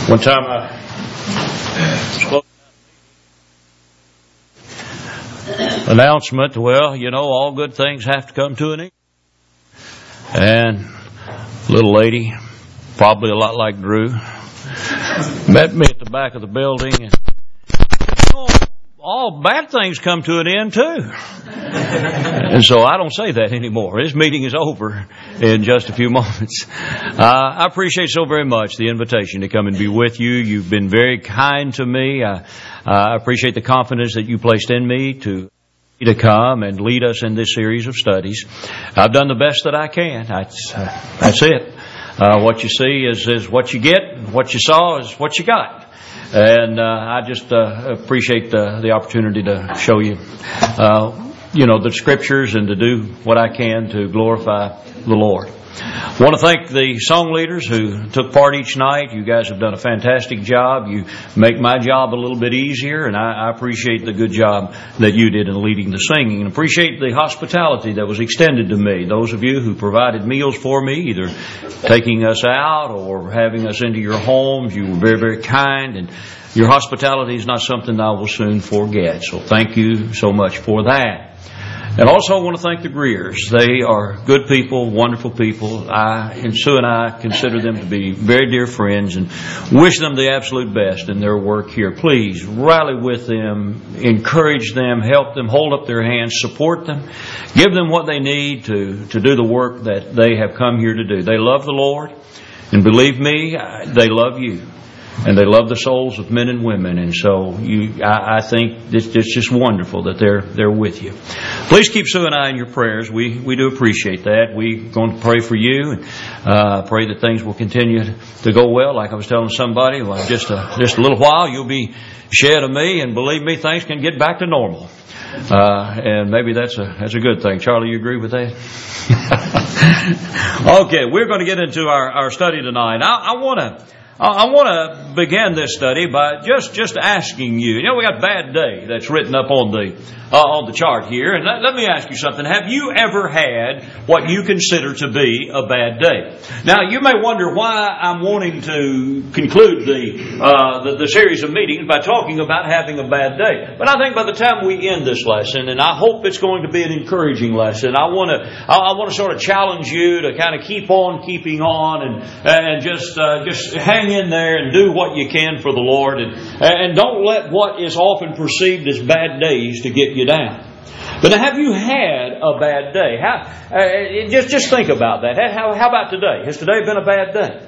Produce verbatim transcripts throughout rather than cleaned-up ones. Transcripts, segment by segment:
One time I spoke announcement, well, you know, all good things have to come to an end. And a little lady, probably a lot like Drew, met me at the back of the building, and you know, all bad things come to an end too. And so I don't say that anymore. This meeting is over in just a few moments. Uh, I appreciate so very much the invitation to come and be with you. You've been very kind to me. Uh, I appreciate the confidence that you placed in me to to come and lead us in this series of studies. I've done the best that I can. That's, uh, that's it. Uh, what you see is, is what you get. What you saw is what you got. And uh, I just uh, appreciate the, the opportunity to show you, uh, you know, the Scriptures and to do what I can to glorify the Lord. I want to thank the song leaders who took part each night. You guys have done a fantastic job. You make my job a little bit easier, and I, I appreciate the good job that you did in leading the singing, and appreciate the hospitality that was extended to me. Those of you who provided meals for me, either taking us out or having us into your homes, you were very, very kind, and your hospitality is not something I will soon forget. So thank you so much for that. And also I want to thank the Greers. They are good people, wonderful people. I and Sue and I consider them to be very dear friends and wish them the absolute best in their work here. Please rally with them, encourage them, help them, hold up their hands, support them, give them what they need to, to do the work that they have come here to do. They love the Lord, and believe me, they love you. And they love the souls of men and women, and so you, I, I think it's, it's just wonderful that they're they're with you. Please keep Sue and I in your prayers. We we do appreciate that. We're going to pray for you and uh, pray that things will continue to go well. Like I was telling somebody, well, just a, just a little while, you'll be shed of me, and believe me, things can get back to normal. Uh, and maybe that's a that's a good thing. Charlie, you agree with that? Okay, we're going to get into our, our study tonight. I, I want to. I want to begin this study by just, just asking you. You know, we got Bad Day that's written up on the uh, on the chart here. And let, let me ask you something. Have you ever had what you consider to be a bad day? Now, you may wonder why I'm wanting to conclude the, uh, the the series of meetings by talking about having a bad day. But I think by the time we end this lesson, and I hope it's going to be an encouraging lesson, I want to I, I want to sort of challenge you to kind of keep on keeping on and and just uh, just hang in there and do what you can for the Lord, and and don't let what is often perceived as bad days to get you down. But now, have you had a bad day? How, uh, just just think about that. How how about today? Has today been a bad day?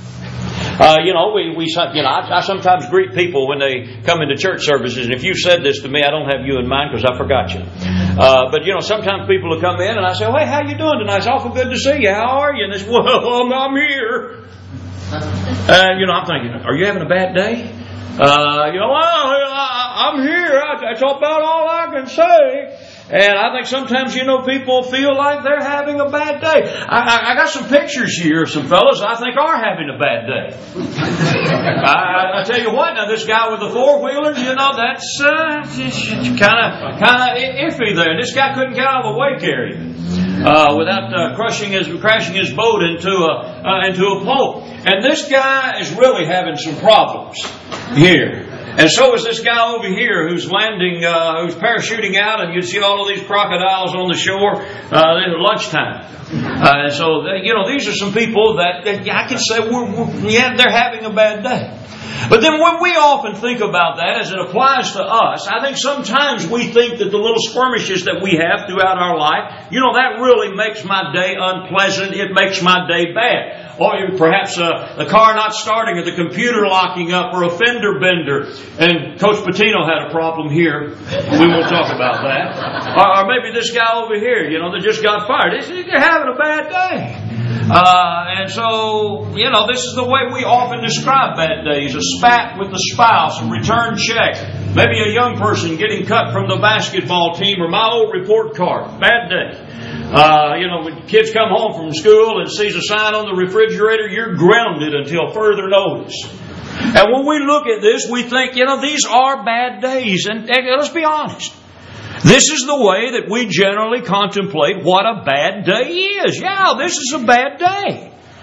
Uh, you know, we, we you know, I, I sometimes greet people when they come into church services, and if you've said this to me, I don't have you in mind because I forgot you. Uh, but you know, sometimes people will come in and I say, "Hey, how you doing tonight? It's awful good to see you. How are you?" And they say, "Well, I'm, I'm here." And, you know, I'm thinking, are you having a bad day? Uh, you know, well, I, I'm here. That's about all I can say. And I think sometimes, you know, people feel like they're having a bad day. I, I, I got some pictures here of some fellas I think are having a bad day. I, I tell you what, now this guy with the four-wheeler, you know, that's uh, kind of kind of iffy there. This guy couldn't get out of the way carrying it. Uh, without uh, crushing his, crashing his boat into a uh, into a pole. And this guy is really having some problems here. And so is this guy over here who's landing, uh, who's parachuting out, and you see all of these crocodiles on the shore. Uh, it's lunchtime. Uh, and so, you know, these are some people that, that I can say, we're, we're, yeah, they're having a bad day. But then when we often think about that as it applies to us, I think sometimes we think that the little skirmishes that we have throughout our life, you know, that really makes my day unpleasant. It makes my day bad. Or perhaps uh, the car not starting or the computer locking up or a fender bender. And Coach Patino had a problem here. We won't talk about that. Or, or maybe this guy over here, you know, that just got fired. They're having a bad day. Uh, and so, you know, this is the way we often describe bad days. A spat with the spouse, a return check. Maybe a young person getting cut from the basketball team, or my old report card. Bad day. Uh, you know, when kids come home from school and sees a sign on the refrigerator, you're grounded until further notice. And when we look at this, we think, you know, these are bad days. And, and let's be honest. This is the way that we generally contemplate what a bad day is. Yeah, this is a bad day.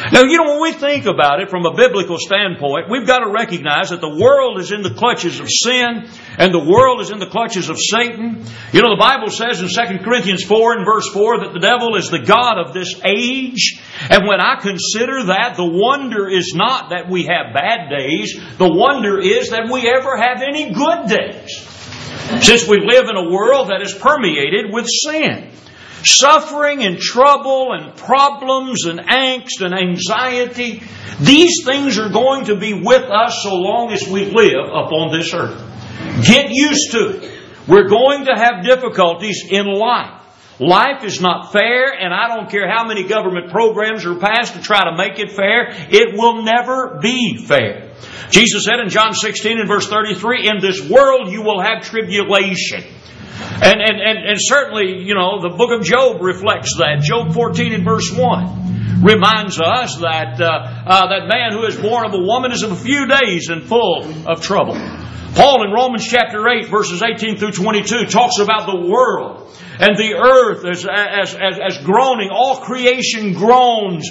Now, you know, when we think about it from a biblical standpoint, we've got to recognize that the world is in the clutches of sin and the world is in the clutches of Satan. You know, the Bible says in Second Corinthians four and verse four that the devil is the god of this age. And when I consider that, the wonder is not that we have bad days. The wonder is that we ever have any good days. Since we live in a world that is permeated with sin. Suffering and trouble and problems and angst and anxiety, these things are going to be with us so long as we live upon this earth. Get used to it. We're going to have difficulties in life. Life is not fair, and I don't care how many government programs are passed to try to make it fair. It will never be fair. Jesus said in John sixteen and verse thirty-three, in this world you will have tribulation. And, and, and, and certainly, you know, the book of Job reflects that. Job fourteen and verse one reminds us that uh, uh, that man who is born of a woman is of a few days and full of trouble. Paul in Romans chapter eight verses eighteen through twenty-two talks about the world and the earth as, as, as, as groaning. All creation groans.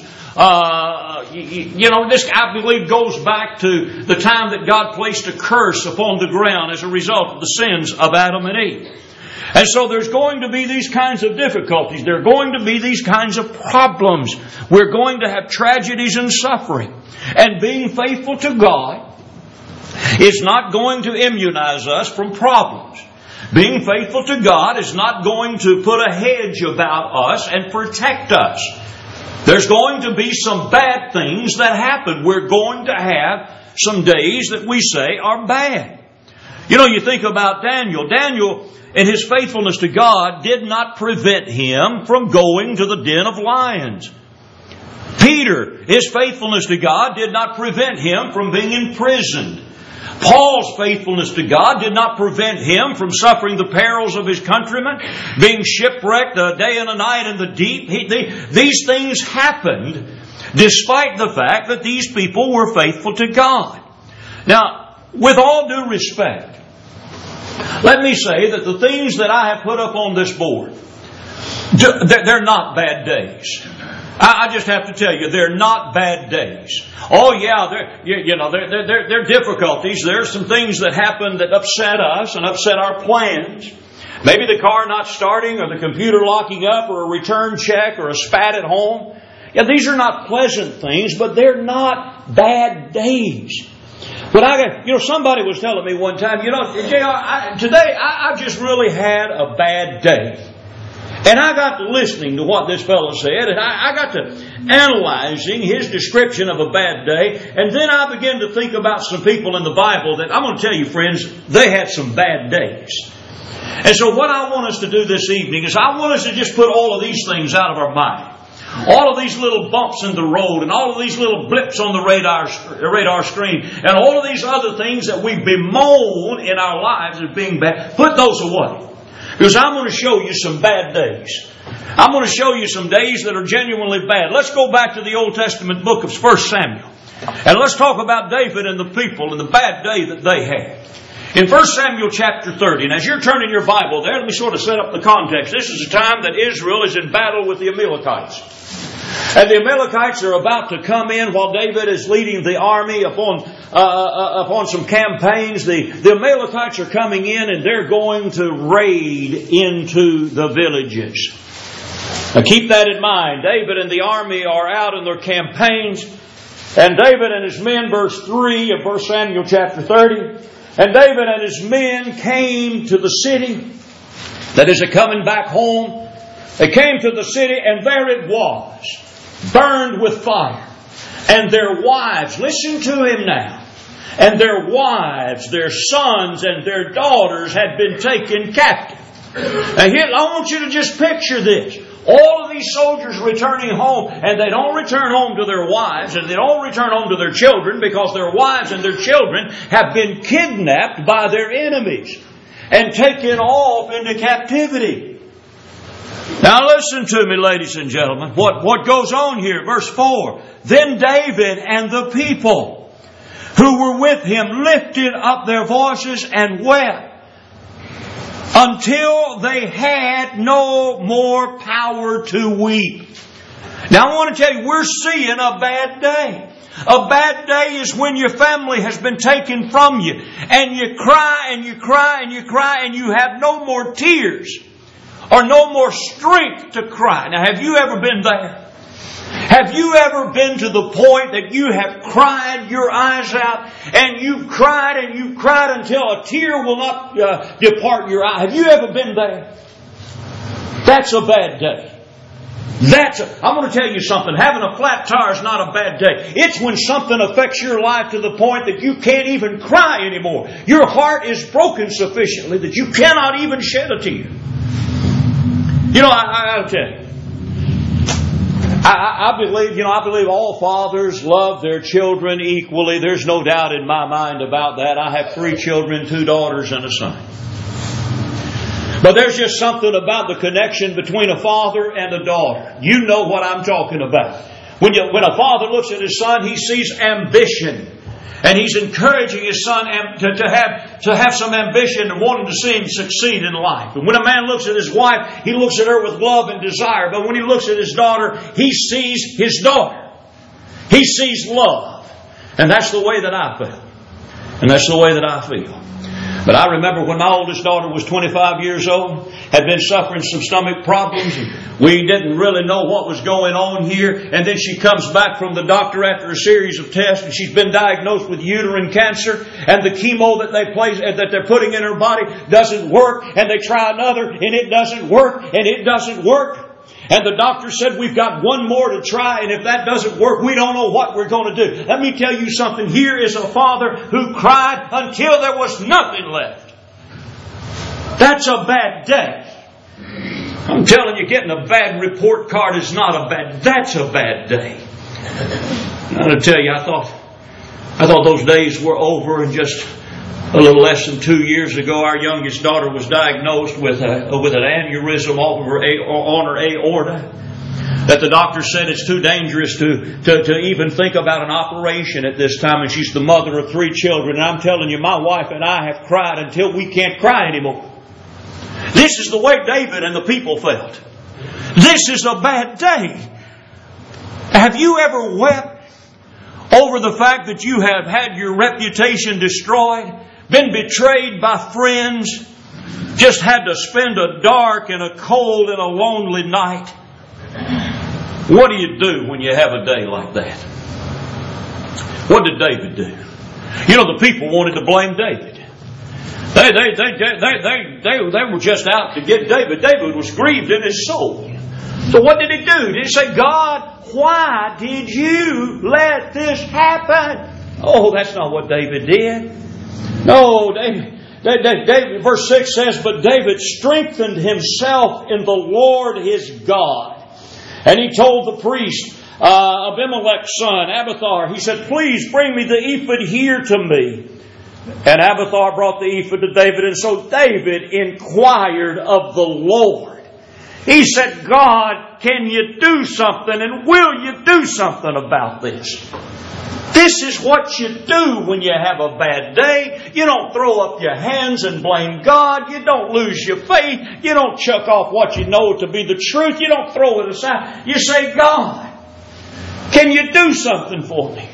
Uh, you, you know, this, I believe, goes back to the time that God placed a curse upon the ground as a result of the sins of Adam and Eve. And so there's going to be these kinds of difficulties. There are going to be these kinds of problems. We're going to have tragedies and suffering. And being faithful to God is not going to immunize us from problems. Being faithful to God is not going to put a hedge about us and protect us. There's going to be some bad things that happen. We're going to have some days that we say are bad. You know, you think about Daniel. Daniel, in his faithfulness to God, did not prevent him from going to the den of lions. Peter, his faithfulness to God did not prevent him from being imprisoned. Paul's faithfulness to God did not prevent him from suffering the perils of his countrymen, being shipwrecked a day and a night in the deep. He, they, these things happened despite the fact that these people were faithful to God. Now, with all due respect, let me say that the things that I have put up on this board, they're not bad days. I just have to tell you, they're not bad days. Oh yeah, they're, you, you know, they're, they're, they're difficulties. There are some things that happen that upset us and upset our plans. Maybe the car not starting or the computer locking up or a return check or a spat at home. Yeah, these are not pleasant things, but they're not bad days. But I got, you know, somebody was telling me one time, you know, J R, I, today I, I just really had a bad day. And I got to listening to what this fellow said, and I, I got to analyzing his description of a bad day, and then I began to think about some people in the Bible that I'm going to tell you, friends, they had some bad days. And so what I want us to do this evening is I want us to just put all of these things out of our mind. All of these little bumps in the road and all of these little blips on the radar, radar screen and all of these other things that we bemoan in our lives as being bad, put those away. Because I'm going to show you some bad days. I'm going to show you some days that are genuinely bad. Let's go back to the Old Testament book of First Samuel. And let's talk about David and the people and the bad day that they had. In First Samuel chapter thirty, and as you're turning your Bible there, let me sort of set up the context. This is a time that Israel is in battle with the Amalekites. And the Amalekites are about to come in while David is leading the army upon uh, uh, upon some campaigns. The, the Amalekites are coming in and they're going to raid into the villages. Now keep that in mind. David and the army are out in their campaigns. And David and his men, verse three of First Samuel chapter thirty. And David and his men came to the city. That is, they're coming back home. They came to the city and there it was, burned with fire. And their wives, listen to him now, and their wives, their sons and their daughters had been taken captive. Now here, I want you to just picture this. All of these soldiers returning home, and they don't return home to their wives, and they don't return home to their children because their wives and their children have been kidnapped by their enemies and taken off into captivity. Now listen to me, ladies and gentlemen. What, what goes on here? Verse four. Then David and the people who were with him lifted up their voices and wept until they had no more power to weep. Now I want to tell you, we're seeing a bad day. A bad day is when your family has been taken from you, and you cry and you cry and you cry and you have no more tears or no more strength to cry. Now, have you ever been there? Have you ever been to the point that you have cried your eyes out, and you've cried and you've cried until a tear will not uh, depart your eye? Have you ever been there? That's a bad day. That's a, I'm going to tell you something. Having a flat tire is not a bad day. It's when something affects your life to the point that you can't even cry anymore. Your heart is broken sufficiently that you cannot even shed a tear. You know, I, I, I'll tell you. I, I believe, you know, I believe all fathers love their children equally. There's no doubt in my mind about that. I have three children, two daughters and a son. But there's just something about the connection between a father and a daughter. You know what I'm talking about. When you, when a father looks at his son, he sees ambition. And he's encouraging his son to, to, have, to have some ambition and wanting to see him succeed in life. And when a man looks at his wife, he looks at her with love and desire. But when he looks at his daughter, he sees his daughter. He sees love. And that's the way that I feel. And that's the way that I feel. But I remember when my oldest daughter was twenty-five years old, had been suffering some stomach problems, and we didn't really know what was going on here. And then she comes back from the doctor after a series of tests, and she's been diagnosed with uterine cancer, and the chemo that they place, that they're putting in her body doesn't work, and they try another, and it doesn't work, and it doesn't work. And the doctor said, we've got one more to try, and if that doesn't work, we don't know what we're going to do. Let me tell you something. Here is a father who cried until there was nothing left. That's a bad day. I'm telling you, getting a bad report card is not a bad, that's a bad day. I'm going to tell you, I thought, I thought those days were over, and just a little less than two years ago, our youngest daughter was diagnosed with a, with an aneurysm over her, on her aorta. That the doctor said it's too dangerous to, to, to even think about an operation at this time. And she's the mother of three children. And I'm telling you, my wife and I have cried until we can't cry anymore. This is the way David and the people felt. This is a bad day. Have you ever wept over the fact that you have had your reputation destroyed? Been betrayed by friends, just had to spend a dark and a cold and a lonely night. What do you do when you have a day like that? What did David do? You know, the people wanted to blame David. They, they, they, they, they, they, they were just out to get David. David was grieved in his soul. So what did he do? Did he say, God, why did you let this happen? Oh, that's not what David did. No, David, David, David, verse six says, but David strengthened himself in the Lord his God. And he told the priest, uh, Abimelech's son, Abiathar, he said, please bring me the ephod here to me. And Abiathar brought the ephod to David. And so David inquired of the Lord. He said, God, can you do something? And will you do something about this? This is what you do when you have a bad day. You don't throw up your hands and blame God. You don't lose your faith. You don't chuck off what you know to be the truth. You don't throw it aside. You say, God, can you do something for me?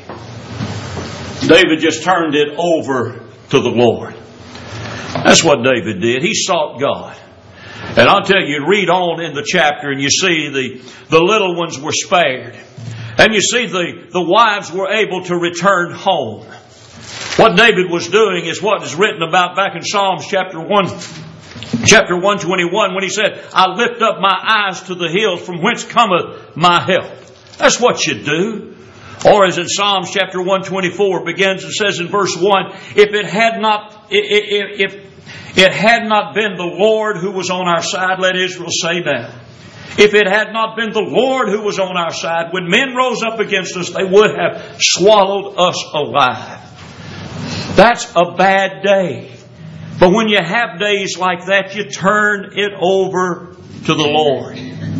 David just turned it over to the Lord. That's what David did. He sought God. And I'll tell you, read on in the chapter and you see the, the little ones were spared. And you see the, the wives were able to return home. What David was doing is what is written about back in Psalms chapter one, chapter one twenty-one, when he said, I lift up my eyes to the hills from whence cometh my help. That's what you do. Or as in Psalms chapter one twenty-four begins and says in verse one, if it had not, if, if it had not been the Lord who was on our side, let Israel say now. If it had not been the Lord who was on our side, when men rose up against us, they would have swallowed us alive. That's a bad day. But when you have days like that, you turn it over to the Lord.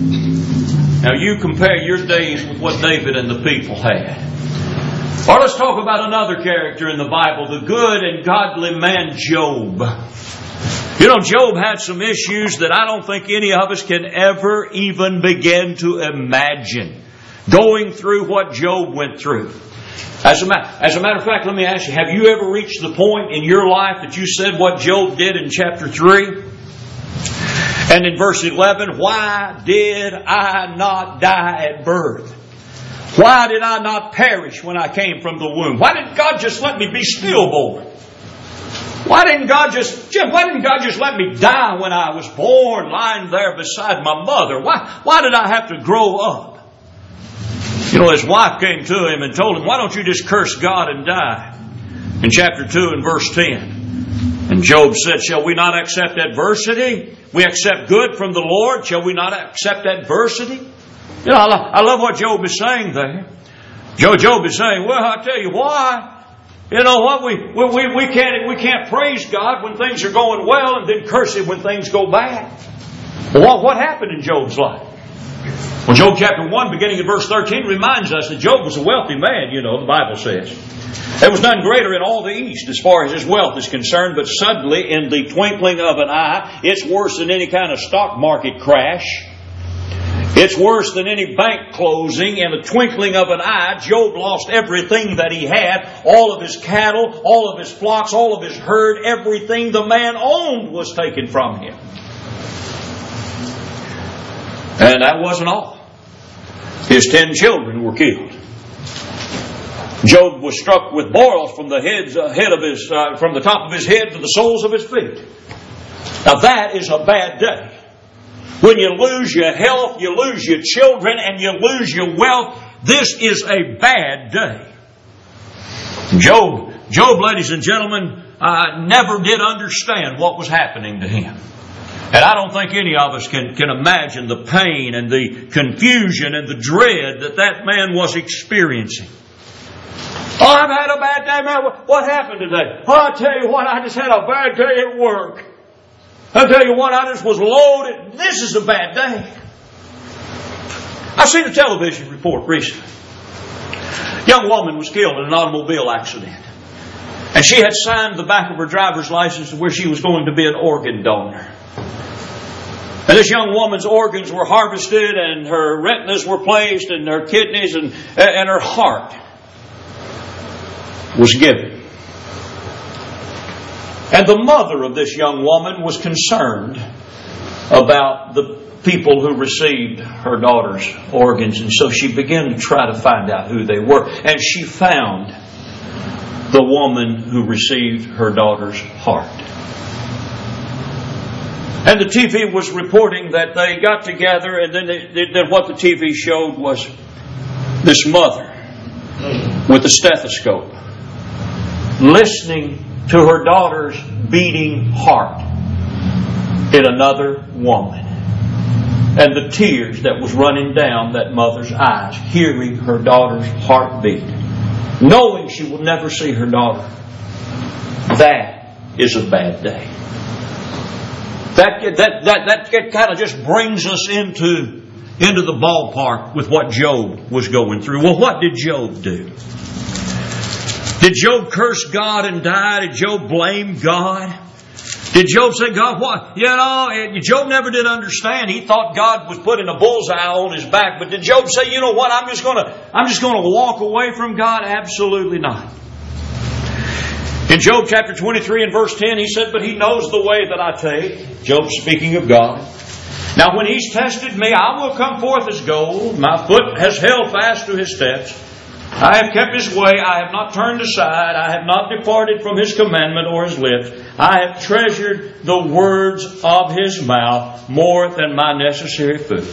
Now you compare your days with what David and the people had. Or let's talk about another character in the Bible, the good and godly man Job. You know, Job had some issues that I don't think any of us can ever even begin to imagine. going through what Job went through. As a, ma- as a matter of fact, let me ask you, have you ever reached the point in your life that you said what Job did in chapter three? And in verse eleven, why did I not die at birth? Why did I not perish when I came from the womb? Why didn't God just let me be stillborn? Why didn't God just, Jim, why didn't God just let me die when I was born, lying there beside my mother? Why, why did I have to grow up? You know, his wife came to him and told him, why don't you just curse God and die? In chapter two and verse ten. And Job said, shall we not accept adversity? We accept good from the Lord. Shall we not accept adversity? You know, I love, I love what Job is saying there. Job, Job is saying, well, I'll tell you why. You know what? We, we, we, can't, we can't praise God when things are going well and then curse Him when things go bad. Well, what, what happened in Job's life? Well, Job chapter one, beginning at verse thirteen, reminds us that Job was a wealthy man, you know, the Bible says. There was none greater in all the east as far as his wealth is concerned, but suddenly, in the twinkling of an eye, it's worse than any kind of stock market crash. It's worse than any bank closing. In the twinkling of an eye, Job lost everything that he had. All of his cattle, all of his flocks, all of his herd, everything the man owned was taken from him. And that wasn't all. His ten children were killed. Job was struck with boils from the heads, uh, head of his, uh, from the top of his head to the soles of his feet. Now that is a bad day. When you lose your health, you lose your children, and you lose your wealth, this is a bad day. Job, Job, ladies and gentlemen, uh, never did understand what was happening to him. And I don't think any of us can, can imagine the pain and the confusion and the dread that that man was experiencing. Oh, I've had a bad day, man. What happened today? Oh, I'll tell you what, I just had a bad day at work. I'll tell you what, I just was loaded. This is a bad day. I've seen a television report recently. A young woman was killed in an automobile accident. And she had signed the back of her driver's license where she was going to be an organ donor. And this young woman's organs were harvested, and her retinas were placed, and her kidneys and, and her heart was given. And the mother of this young woman was concerned about the people who received her daughter's organs. And so she began to try to find out who they were. And she found the woman who received her daughter's heart. And the T V was reporting that they got together, and then, they, then what the T V showed was this mother with a stethoscope listening to her daughter's beating heart in another woman. And the tears that was running down that mother's eyes, hearing her daughter's heartbeat, knowing she will never see her daughter. That is a bad day. That, that, that, that kind of just brings us into, into the ballpark with what Job was going through. Well, what did Job do? Did Job curse God and die? Did Job blame God? Did Job say, God, what? You know, Job never did understand. He thought God was putting a bullseye on his back. But did Job say, you know what, I'm just going to, I'm just going to walk away from God? Absolutely not. In Job chapter twenty-three and verse ten, he said, but He knows the way that I take. Job speaking of God. Now when He's tested me, I will come forth as gold. My foot has held fast to His steps. I have kept His way. I have not turned aside. I have not departed from His commandment or His lips. I have treasured the words of His mouth more than my necessary food.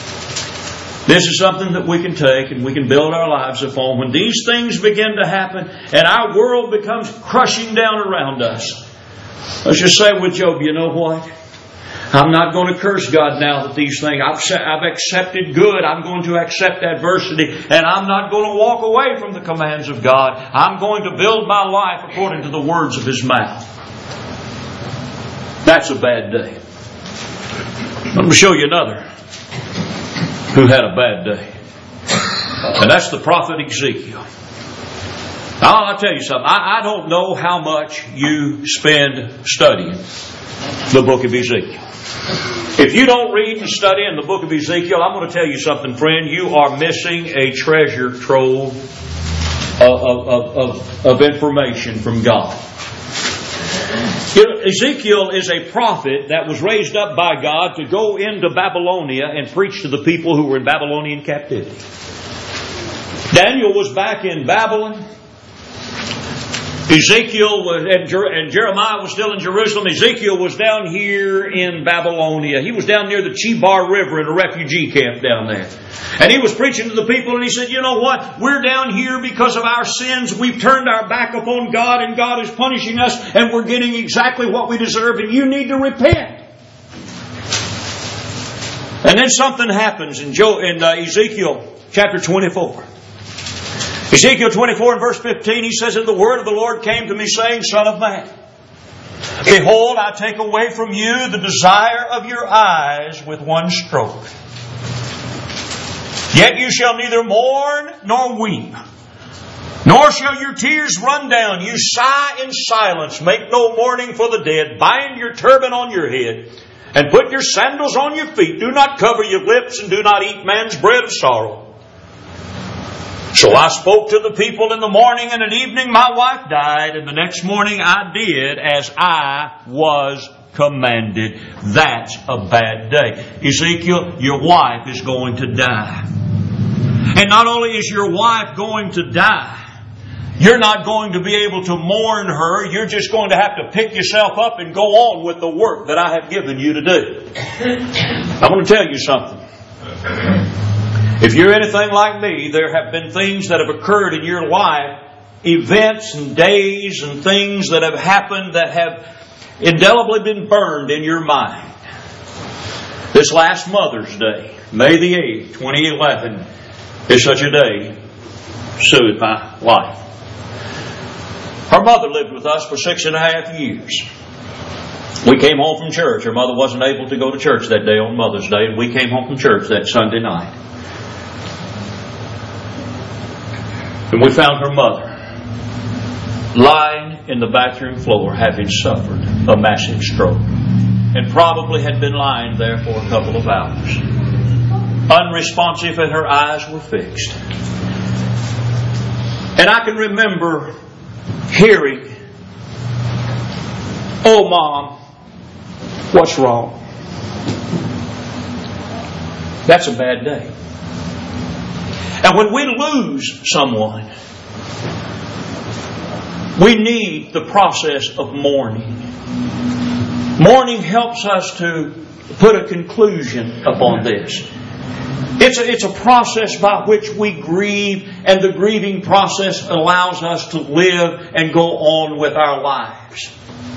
This is something that we can take and we can build our lives upon. When these things begin to happen and our world becomes crushing down around us, let's just say with Job, you know what? I'm not going to curse God now that these things, I've, I've accepted good. I'm going to accept adversity, and I'm not going to walk away from the commands of God. I'm going to build my life according to the words of His mouth. That's a bad day. Let me show you another who had a bad day. And that's the prophet Ezekiel. Now, I'll tell you something. I, I don't know how much you spend studying the book of Ezekiel. If you don't read and study in the book of Ezekiel, I'm going to tell you something, friend. You are missing a treasure trove of, of, of, of information from God. You know, Ezekiel is a prophet that was raised up by God to go into Babylonia and preach to the people who were in Babylonian captivity. Daniel was back in Babylon. Ezekiel was, and, Jer- and Jeremiah was still in Jerusalem. Ezekiel was down here in Babylonia. He was down near the Chebar River in a refugee camp down there. And he was preaching to the people, and he said, you know what? We're down here because of our sins. We've turned our back upon God, and God is punishing us, and we're getting exactly what we deserve, and you need to repent. And then something happens in, jo- in uh, Ezekiel chapter twenty-four. Ezekiel twenty-four and verse fifteen, he says, and the word of the Lord came to me, saying, Son of man, behold, I take away from you the desire of your eyes with one stroke. Yet you shall neither mourn nor weep, nor shall your tears run down. You sigh in silence. Make no mourning for the dead. Bind your turban on your head, and put your sandals on your feet. Do not cover your lips, and do not eat man's bread of sorrow. So I spoke to the people in the morning, and at evening my wife died, and the next morning I did as I was commanded. That's a bad day. Ezekiel, your wife is going to die. And not only is your wife going to die, you're not going to be able to mourn her. You're just going to have to pick yourself up and go on with the work that I have given you to do. I'm going to tell you something. If you're anything like me, there have been things that have occurred in your life, events and days and things that have happened that have indelibly been burned in your mind. This last Mother's Day, May the eighth, twenty eleven, is such a day. So is my life. Her mother lived with us for six and a half years. We came home from church. Her mother wasn't able to go to church that day on Mother's Day, and we came home from church that Sunday night. And we found her mother lying in the bathroom floor having suffered a massive stroke, and probably had been lying there for a couple of hours. Unresponsive, and her eyes were fixed. And I can remember hearing, "Oh, Mom, what's wrong?" That's a bad day. And when we lose someone, we need the process of mourning. Mourning helps us to put a conclusion upon this. It's a, it's a process by which we grieve, and the grieving process allows us to live and go on with our lives.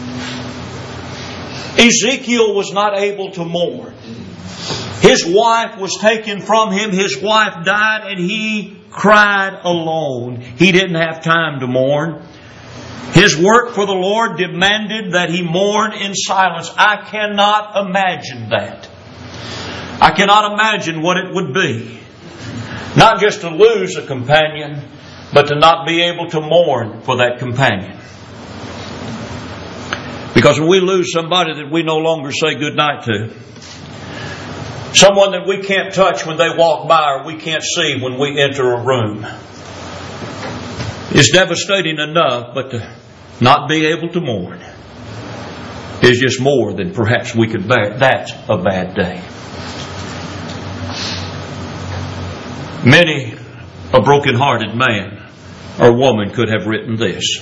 Ezekiel was not able to mourn. His wife was taken from him. His wife died, and he cried alone. He didn't have time to mourn. His work for the Lord demanded that he mourn in silence. I cannot imagine that. I cannot imagine what it would be. Not just to lose a companion, but to not be able to mourn for that companion. Because when we lose somebody that we no longer say goodnight to, someone that we can't touch when they walk by, or we can't see when we enter a room, it's devastating enough, but to not be able to mourn is just more than perhaps we could bear. That's a bad day. Many a broken-hearted man or woman could have written this.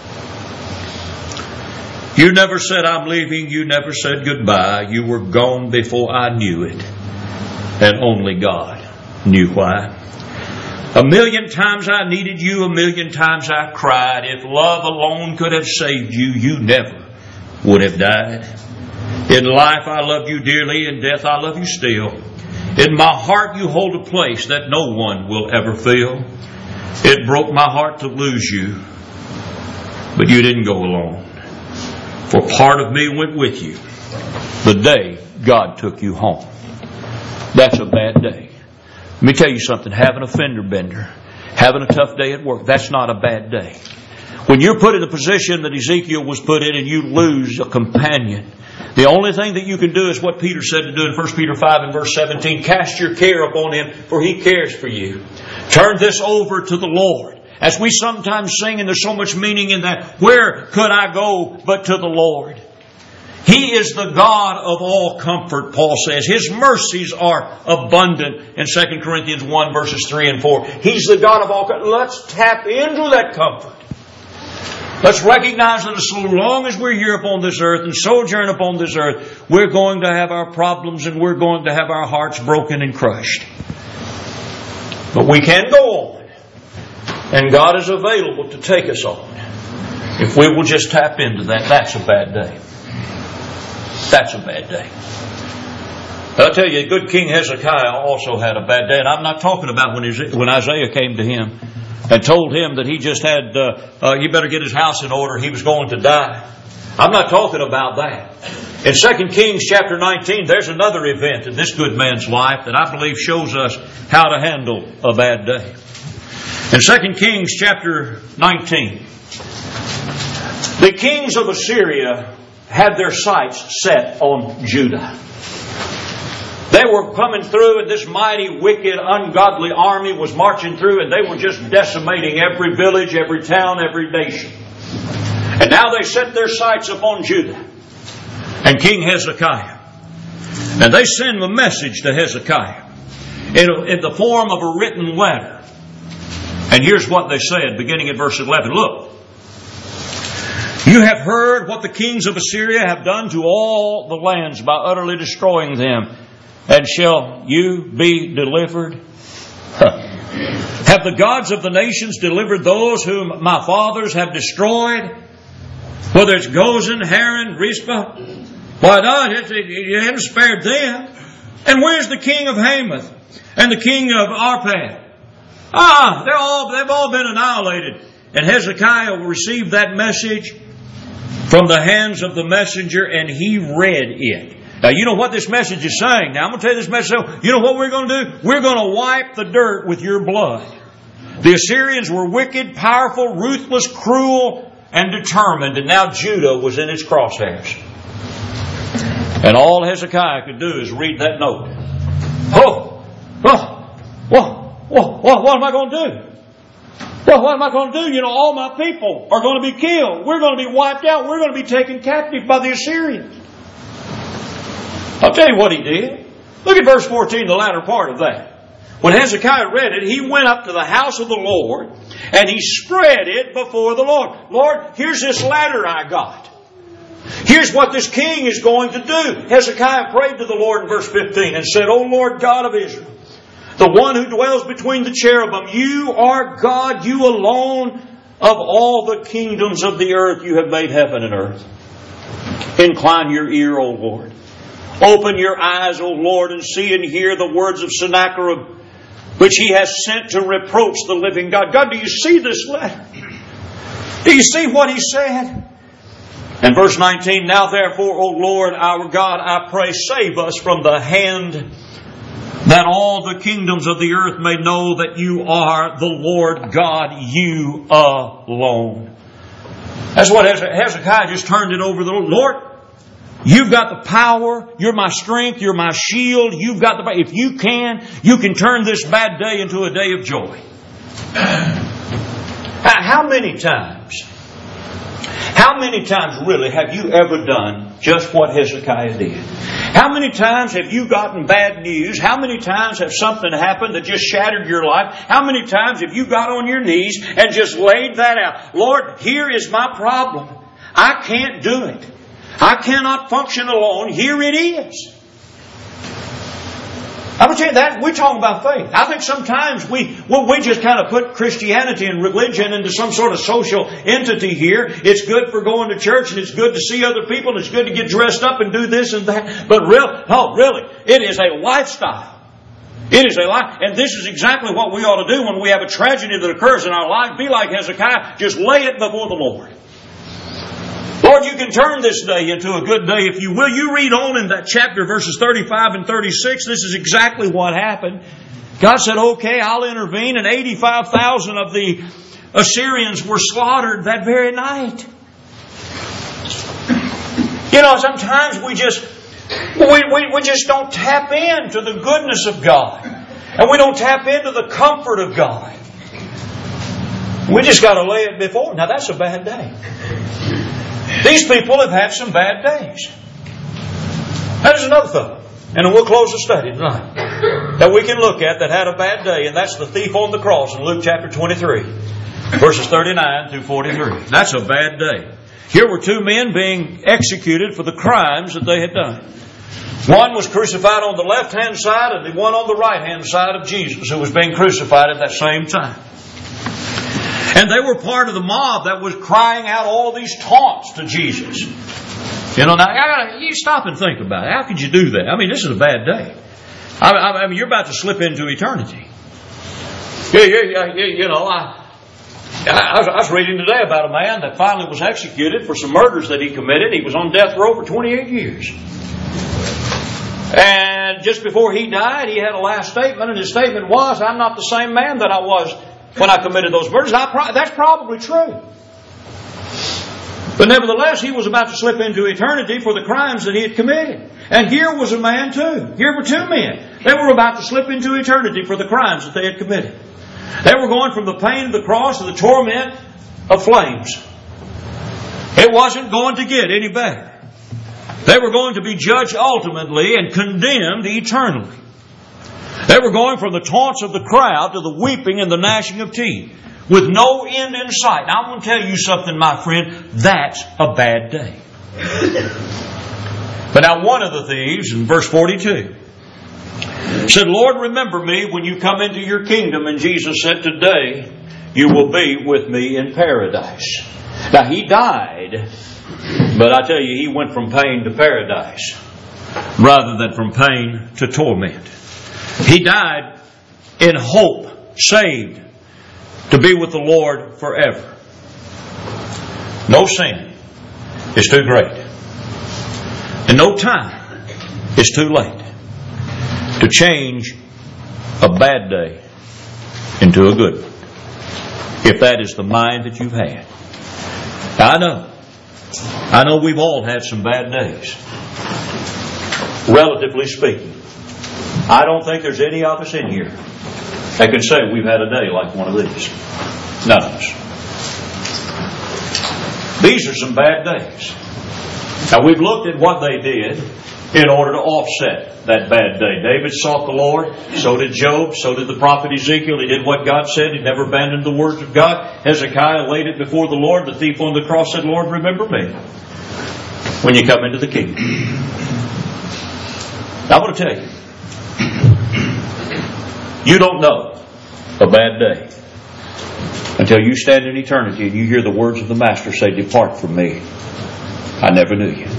You never said I'm leaving. You never said goodbye. You were gone before I knew it. And only God knew why. A million times I needed you. A million times I cried. If love alone could have saved you, you never would have died. In life I loved you dearly. In death I love you still. In my heart you hold a place that no one will ever fill. It broke my heart to lose you, but you didn't go alone. For part of me went with you the day God took you home. That's a bad day. Let me tell you something. Having a fender bender, having a tough day at work, that's not a bad day. When you're put in the position that Ezekiel was put in and you lose a companion, The only thing that you can do is what Peter said to do in First Peter five and verse seventeen. Cast your care upon Him, for He cares for you. Turn this over to the Lord. As we sometimes sing, and there's so much meaning in that, where could I go but to the Lord? He is the God of all comfort, Paul says. His mercies are abundant in Second Corinthians one verses three and four. He's the God of all comfort. Let's tap into that comfort. Let's recognize that so long as we're here upon this earth and sojourn upon this earth, we're going to have our problems and we're going to have our hearts broken and crushed. But we can go on. And God is available to take us on. If we will just tap into that, that's a bad day. That's a bad day. I'll tell you, good King Hezekiah also had a bad day. And I'm not talking about when when Isaiah came to him and told him that he just had, uh, uh, he better get his house in order. He was going to die. I'm not talking about that. In Second Kings chapter nineteen, there's another event in this good man's life that I believe shows us how to handle a bad day. In Second Kings chapter nineteen, the kings of Assyria had their sights set on Judah. They were coming through, and this mighty, wicked, ungodly army was marching through, and they were just decimating every village, every town, every nation. And now they set their sights upon Judah and King Hezekiah. And they send a message to Hezekiah in, in the form of a written letter. And here's what they said, beginning at verse eleven. Look, you have heard what the kings of Assyria have done to all the lands by utterly destroying them. And shall you be delivered? Have the gods of the nations delivered those whom my fathers have destroyed? Whether it's Gozan, Haran, Rizpah. Why not? You haven't spared them. And where's the king of Hamath and the king of Arpad? Ah, they're all, they've all been annihilated. And Hezekiah received that message from the hands of the messenger, and he read it. Now, you know what this message is saying. Now, I'm going to tell you this message. You know what we're going to do? We're going to wipe the dirt with your blood. The Assyrians were wicked, powerful, ruthless, cruel, and determined. And now Judah was in its crosshairs. And all Hezekiah could do is read that note. Oh! Oh! What? What, what, what am I going to do? Well, what am I going to do? You know, all my people are going to be killed. We're going to be wiped out. We're going to be taken captive by the Assyrians. I'll tell you what he did. Look at verse fourteen, the latter part of that. When Hezekiah read it, he went up to the house of the Lord and he spread it before the Lord. Lord, here's this letter I got. Here's what this king is going to do. Hezekiah prayed to the Lord in verse fifteen and said, O Lord God of Israel, the one who dwells between the cherubim, you are God, you alone of all the kingdoms of the earth. You have made heaven and earth. Incline your ear, O Lord. Open your eyes, O Lord, and see and hear the words of Sennacherib, which he has sent to reproach the living God. God, do you see this letter? Do you see what he said? And verse nineteen, now therefore, O Lord our God, I pray, save us from the hand, that all the kingdoms of the earth may know that you are the Lord God, you alone. That's what Hezekiah just turned it over to the Lord. Lord, you've got the power. You're my strength. You're my shield. You've got the power. If you can, you can turn this bad day into a day of joy. How many times, how many times really have you ever done just what Hezekiah did? How many times have you gotten bad news? How many times have something happened that just shattered your life? How many times have you got on your knees and just laid that out? Lord, here is my problem. I can't do it. I cannot function alone. Here it is. I'm going to tell you that we're talking about faith. I think sometimes we well, we just kind of put Christianity and religion into some sort of social entity here. It's good for going to church, and it's good to see other people, and it's good to get dressed up and do this and that. But really, oh, really, it is a lifestyle. It is a life, and this is exactly what we ought to do when we have a tragedy that occurs in our life. Be like Hezekiah, just lay it before the Lord. Lord, you can turn this day into a good day if you will. You read on in that chapter, verses thirty-five and thirty-six. This is exactly what happened. God said, okay, I'll intervene. And eighty-five thousand of the Assyrians were slaughtered that very night. You know, sometimes we just we, we, we just don't tap into the goodness of God. And we don't tap into the comfort of God. We just got to lay it before. Now that's a bad day. These people have had some bad days. There's another fellow. And we'll close the study tonight. That we can look at that had a bad day. And that's the thief on the cross in Luke chapter twenty-three. Verses thirty-nine through forty-three. That's a bad day. Here were two men being executed for the crimes that they had done. One was crucified on the left-hand side and the one on the right-hand side of Jesus, who was being crucified at that same time. And they were part of the mob that was crying out all these taunts to Jesus. You know, now I gotta, you stop and think about it. How could you do that? I mean, this is a bad day. I, I, I mean, you're about to slip into eternity. Yeah, yeah, yeah, you know, I, I, was, I was reading today about a man that finally was executed for some murders that he committed. He was on death row for twenty-eight years. And just before he died, he had a last statement, and his statement was, I'm not the same man that I was when I committed those murders. I pro- that's probably true. But nevertheless, he was about to slip into eternity for the crimes that he had committed. And here was a man too. Here were two men. They were about to slip into eternity for the crimes that they had committed. They were going from the pain of the cross to the torment of flames. It wasn't going to get any better. They were going to be judged ultimately and condemned eternally. They were going from the taunts of the crowd to the weeping and the gnashing of teeth, with no end in sight. Now, I'm going to tell you something, my friend. That's a bad day. But now one of the thieves, in verse forty-two, said, Lord, remember me when you come into your kingdom. And Jesus said, today you will be with me in paradise. Now, he died, but I tell you, he went from pain to paradise rather than from pain to torment. He died in hope, saved, to be with the Lord forever. No sin is too great. And no time is too late to change a bad day into a good one, if that is the mind that you've had. I know. I know we've all had some bad days. Relatively speaking. I don't think there's any of us in here that can say we've had a day like one of these. None of us. These are some bad days. Now, we've looked at what they did in order to offset that bad day. David sought the Lord. So did Job. So did the prophet Ezekiel. He did what God said. He never abandoned the words of God. Hezekiah laid it before the Lord. The thief on the cross said, Lord, remember me when you come into the kingdom. I want to tell you, you don't know a bad day until you stand in eternity and you hear the words of the Master say, depart from me. I never knew you.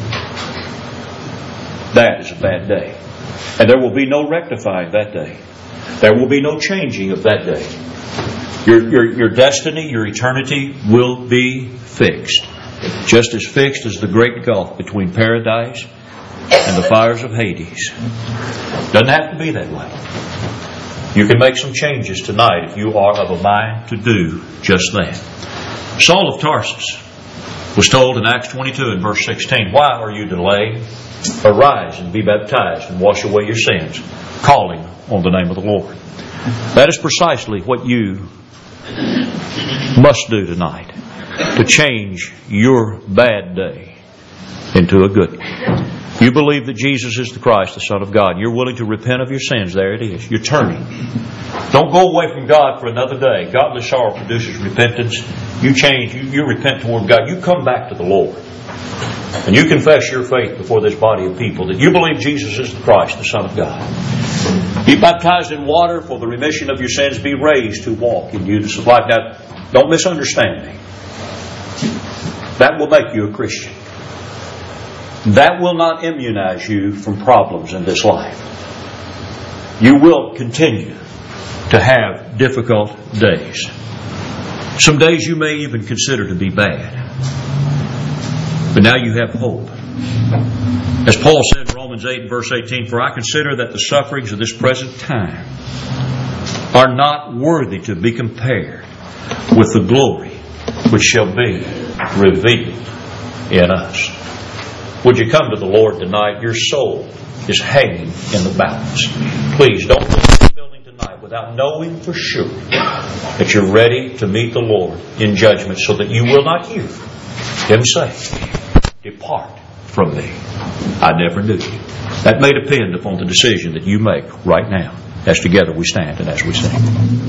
That is a bad day. And there will be no rectifying that day. There will be no changing of that day. Your, your, your destiny, your eternity will be fixed. Just as fixed as the great gulf between paradise and the fires of Hades. Doesn't have to be that way. You can make some changes tonight if you are of a mind to do just that. Saul of Tarsus was told in Acts twenty-two and verse sixteen, why are you delaying? Arise and be baptized and wash away your sins, calling on the name of the Lord. That is precisely what you must do tonight to change your bad day into a good one. You believe that Jesus is the Christ, the Son of God. You're willing to repent of your sins. There it is. You're turning. Don't go away from God for another day. Godly sorrow produces repentance. You change. You, you repent toward God. You come back to the Lord. And you confess your faith before this body of people that you believe Jesus is the Christ, the Son of God. Be baptized in water for the remission of your sins. Be raised to walk in newness of life. Now, don't misunderstand me. That will make you a Christian. That will not immunize you from problems in this life. You will continue to have difficult days. Some days you may even consider to be bad. But now you have hope. As Paul said in Romans eight and verse eighteen, for I consider that the sufferings of this present time are not worthy to be compared with the glory which shall be revealed in us. Would you come to the Lord tonight? Your soul is hanging in the balance. Please don't leave this building tonight without knowing for sure that you're ready to meet the Lord in judgment, so that you will not hear Him say, "Depart from me, I never knew you." That may depend upon the decision that you make right now, as together we stand and as we sing.